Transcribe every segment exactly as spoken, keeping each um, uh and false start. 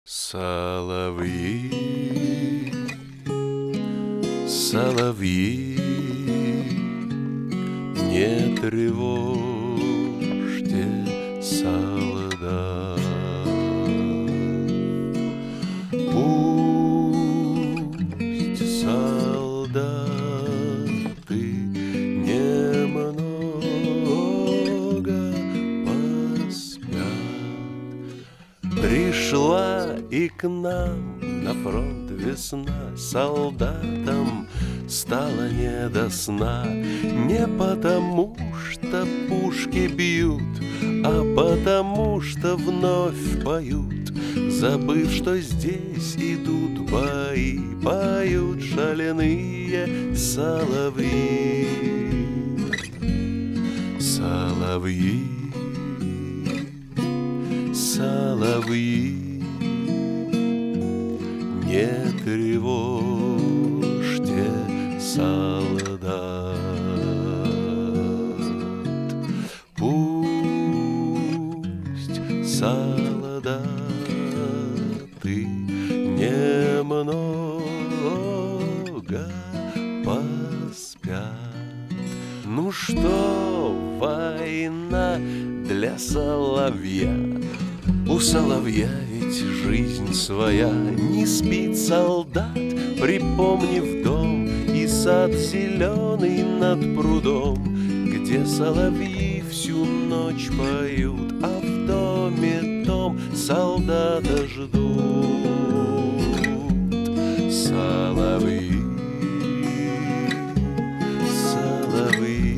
Соловьи, соловьи, не тревожьте солдат. Пусть солдаты немного поспят. Пришла и к нам на фронт весна, солдатам стало не до сна. Не потому, что пушки бьют, а потому, что вновь поют, забыв, что здесь идут бои, поют шаленые соловьи. Соловьи, соловьи, не тревожьте солдат. Пусть солдаты немного поспят. Ну что, война для соловья? У соловья ведь жизнь своя. Не спит солдат, припомнив дом и сад зеленый над прудом, где соловьи всю ночь поют, а в доме том солдата ждут. Соловьи, соловьи,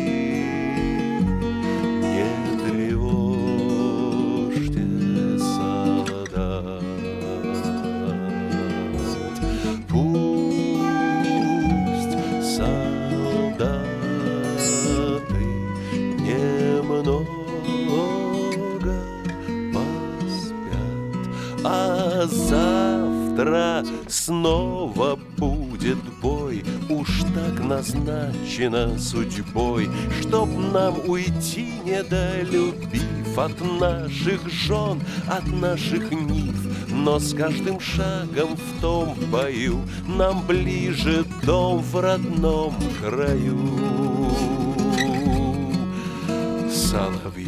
не тревожьте солдат. Пусть солдаты немного поспят, а завтра снова будет бой. Уж так назначено судьбой, чтоб нам уйти, недолюбив от наших жен, от наших нив. Но с каждым шагом в том бою нам ближе дом в родном краю. Соловьи,